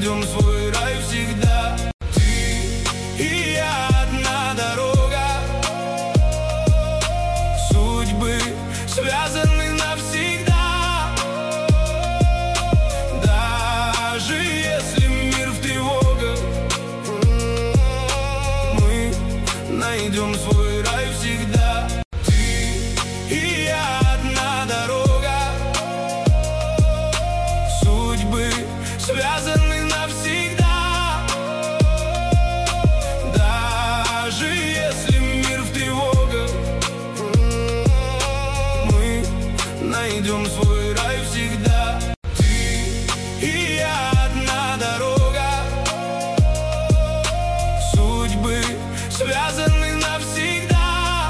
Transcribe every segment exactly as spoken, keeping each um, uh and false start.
найдем свой рай всегда. Ты и я одна дорога, судьбы связаны навсегда. Даже если мир в тревогах, мы найдем свой рай всегда. Ты и я одна дорога, судьбы связаны навсегда. Даже если мир в тревогах, мы найдем свой рай всегда. Ты и я одна дорога, судьбы связаны навсегда.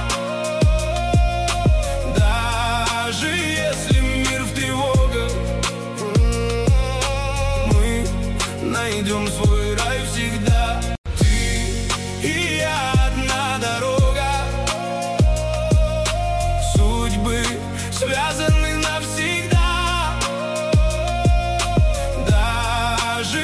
Даже если мир в тревогах, мы найдем свой